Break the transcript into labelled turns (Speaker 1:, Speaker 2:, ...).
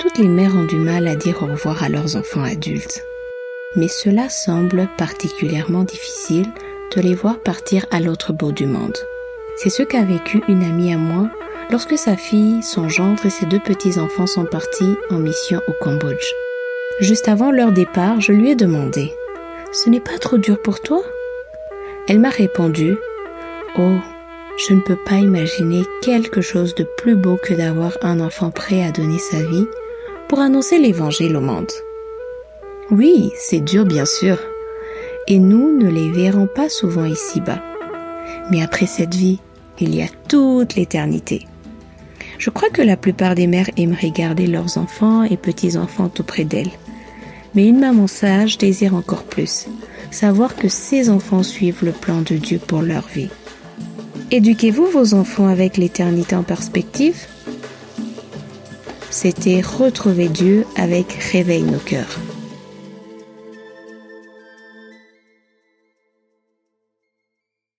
Speaker 1: toutes les mères ont du mal à dire au revoir à leurs enfants adultes. Mais cela semble particulièrement difficile de les voir partir à l'autre bout du monde. C'est ce qu'a vécu une amie à moi lorsque sa fille, son gendre et ses 2 petits-enfants sont partis en mission au Cambodge. Juste avant leur départ, je lui ai demandé « Ce n'est pas trop dur pour toi ?» Elle m'a répondu « Oh, je ne peux pas imaginer quelque chose de plus beau que d'avoir un enfant prêt à donner sa vie pour annoncer l'évangile au monde. » Oui, c'est dur bien sûr, et nous ne les verrons pas souvent ici-bas. Mais après cette vie, il y a toute l'éternité. Je crois que la plupart des mères aimeraient garder leurs enfants et petits-enfants tout près d'elles. Mais une maman sage désire encore plus, savoir que ses enfants suivent le plan de Dieu pour leur vie. Éduquez-vous vos enfants avec l'éternité en perspective? C'était Retrouver Dieu avec Réveille nos cœurs.